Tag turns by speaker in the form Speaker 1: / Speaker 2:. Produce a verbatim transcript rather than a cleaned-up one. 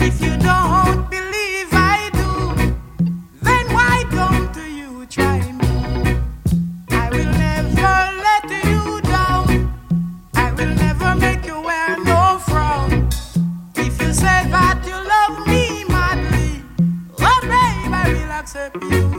Speaker 1: If you don't believe I do, then why don't you try me? I will never let you down. I will never make you wear no frown. If you say that you love me madly, oh babe, I will accept you.